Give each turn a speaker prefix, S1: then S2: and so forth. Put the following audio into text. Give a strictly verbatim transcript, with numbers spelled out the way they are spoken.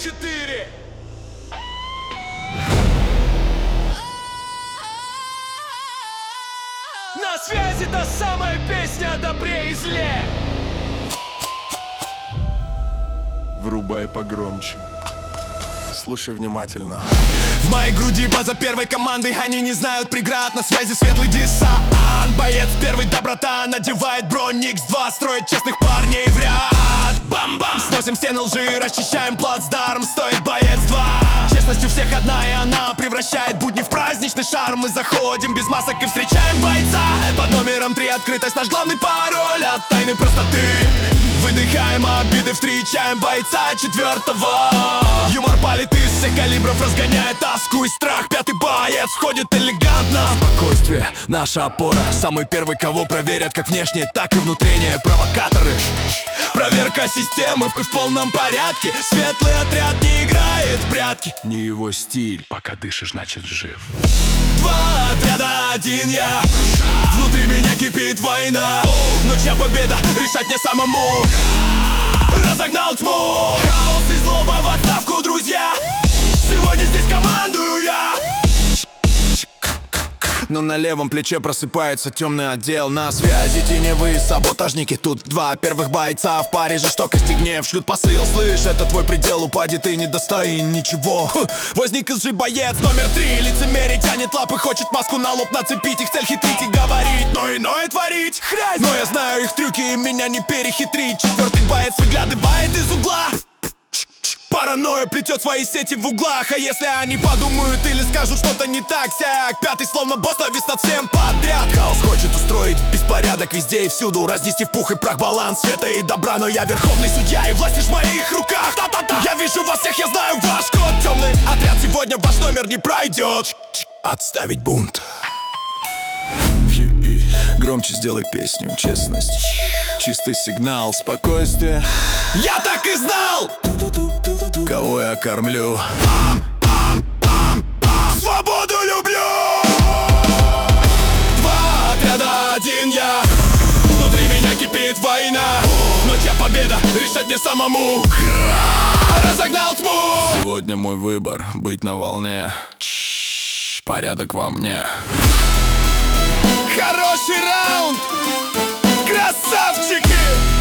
S1: четыре. На связи та самая песня о добре и зле.
S2: Врубай погромче. Слушай внимательно.
S3: В моей груди база первой команды. Они не знают преград, на связи светлый десант. Боец первый доброта, надевает бронь икс два, строит честных парней в ряд. Бам-бам, сносим стены лжи, расчищаем плацдарм. Стоит боец два. Честность у всех одна, и она превращает будни в праздничный шарм. Мы заходим без масок и встречаем бойца. Под номером три открытость наш главный пароль от тайны простоты. Выдыхаем обиды, встречаем бойца четвертого. Юмор палит из всех калибров, разгоняет тоску и страх. Пятый боец входит элегантно. Спокойствие, наша опора. Самый первый, кого проверят как внешне, так и внутреннее. Провокаторы. Проверка системы в полном порядке. Светлый отряд не играет в прятки.
S2: Не его стиль, пока дышишь, значит жив.
S3: Два отряда, один я. Внутри меня кипит война. Но чья победа, решать мне самому. Разогнал тьму. Хаос и злоба в отставку, друзья. Сегодня здесь командую я. Но на левом плече просыпается темный отдел. На связи теневые саботажники. Тут два первых бойца в паре. Жестокость и гнев шлют посыл. Слышь, это твой предел, упади, ты недостоин ничего. Хм. Возник из же боец номер три. Лицемерие тянет лапы, хочет маску на лоб нацепить. Их цель хитрить и говорить, но иное творить хрязь. Но я знаю их трюки, и меня не перехитрить. Четвертый боец выглядывает из угла. Паранойя плетет свои сети в углах. А если они подумают или скажут что-то не так сяк, пятый словно босс навис над всем подряд. Хаос хочет устроить беспорядок везде и всюду, разнести в пух и прах баланс света и добра. Но я верховный судья, и власть лишь в моих руках. Та-та-та. Я вижу вас всех, я знаю ваш код. Темный отряд, сегодня ваш номер не пройдет. Отставить бунт. Громче сделай песню, честность. Чистый сигнал, спокойствие. Я так и знал! Кого я кормлю? Свободу люблю! Два отряда, один я. Внутри меня кипит война. Но чья победа, решать мне самому. Разогнал тьму. Сегодня мой выбор, быть на волне. Порядок во мне. Хороший раунд! Красавчики!